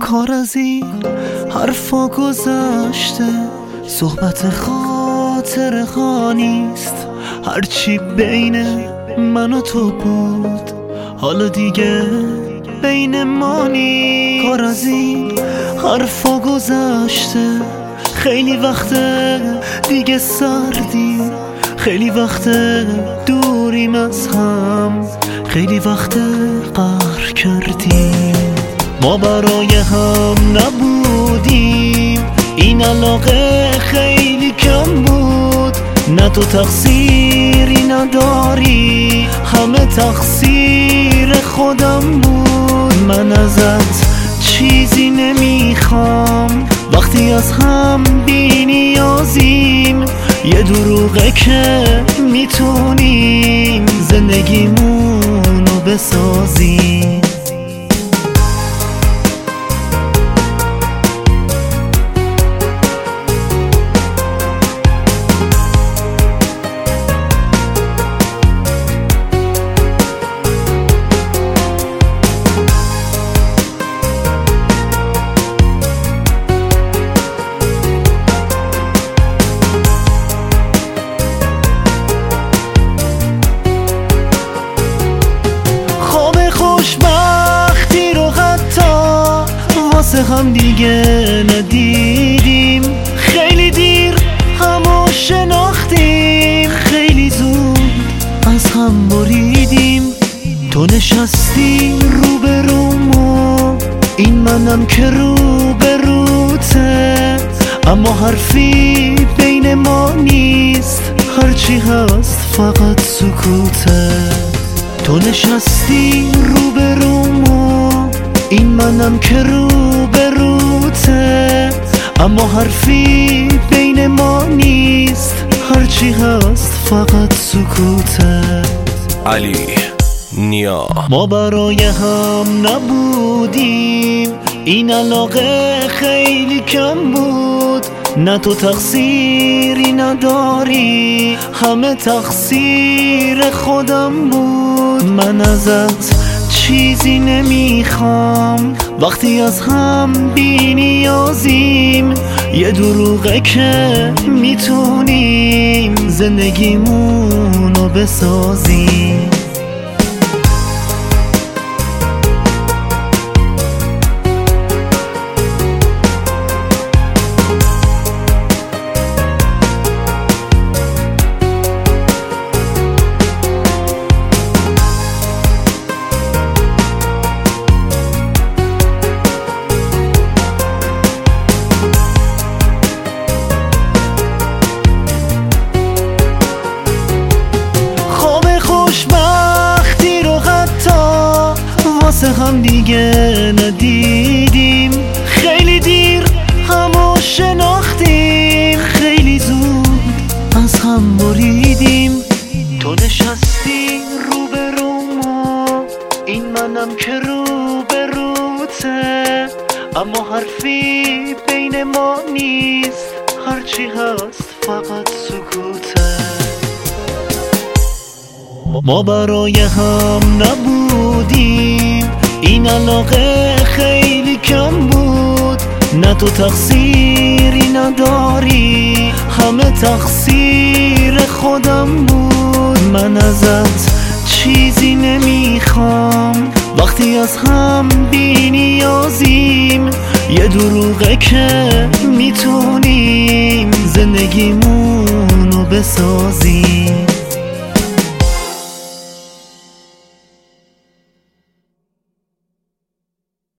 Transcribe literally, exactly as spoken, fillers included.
کار از این حرفا گذشته، صحبت خاطر خانیست. هرچی بین من و تو بود حالا دیگه بین ما نیست. کار از این حرفا گذشته، خیلی وقته دیگه سردیم، خیلی وقته دوریم از هم، خیلی وقته قهر کردیم. ما برای هم نبودیم، این علاقه خیلی کم بود. نه تو تقصیری نداری، همه تقصیر خودم بود. من ازت چیزی نمیخوام، وقتی از هم بی نیازیم. یه دروغه که میتونیم زندگیمونو بسازیم. هم دیگه ندیدیم، خیلی دیر همو شناختیم، خیلی زود از هم بریدیم. تو نشستی روبرومو، این منم که روبروته، اما حرفی بین ما نیست، هرچی هست فقط سکوته. تو نشستی روبرومو، این منم که روبروته، اما حرفی بین ما نیست، هرچی هست فقط سکوته. علی نیا. ما برای هم نبودیم، این علاقه خیلی کم بود. نه تو تقصیری نداری، همه تقصیر خودم بود. من ازت چیزی نمیخوام، وقتی از هم بی نیازیم. یه دروغه که میتونیم زندگیمونو بسازیم. واسه هم دیگه ندیدیم، خیلی دیر همو شناختیم، خیلی زود از هم بریدیم. تو نشستی روبرومو، این منم که روبروته، اما حرفی بین ما نیست، هرچی هست فقط سکوته. ما برای هم نبودیم، این علاقه خیلی کم بود. نه تو تقصیری نداری، همه تقصیر خودم بود. من ازت چیزی نمیخوام، وقتی از هم بی نیازیم. یه دروغه که میتونیم زندگیمونو بسازیم.